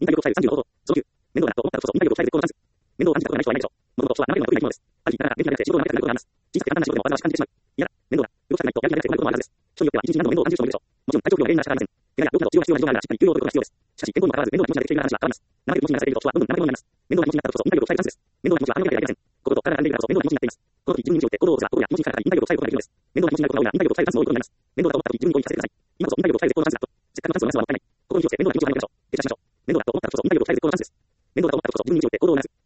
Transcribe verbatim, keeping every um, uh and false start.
インタビューファイルさんじゅうごほど。そのきゅう。面倒だと思ったらこそインタビューファイル絶好のチャンス。面倒を感じたことがない人はいないでしょう。物事は生身のことにないものです。ある日、なら電気がなくて仕事がなくなることがあります。小さくて簡単な仕事でも煩わしく感じてしまう。いやだ、面倒だ。動かさないとやる気がなくて困ることもあるはずです。人によっては一日何度も面倒を感じる人もいるでしょう。もちろん体調不良が原因なら仕方ありません。怪我や病気など治療が必要な事情があるならしっかり休養を取ることが必要です。しかし、健康にもかかわらず面倒な気持ちが出てきているような話は変わります。生身の気持ちにならされると人はどんどん生身になります。面倒な気持ちになったらこそインタビューを抑えるチャンスです。面倒な気持ちはあの世界ではありません。心と体が並んでいるからこそ面倒な気持ちになっています。この時、自分に応じて行動をすれば心や気持ちにからインタビューを抑えることができるのです。面倒な気持ちになることが多いならインタビューを抑えるチャンスの多いことになります。面倒だと思った時、自分にこう言い聞かせてください。今こそインタビューを抑える絶好のチャンスだと。せっかくのチャンスをなすのはもったいない。心に気をつけ面倒な気持ちをやめましょう。停車しましょう。面倒だと思ったらこそインタビューを抑える絶好のチャンスです。面倒だと思ったらこそ自分に応じて行動をなす。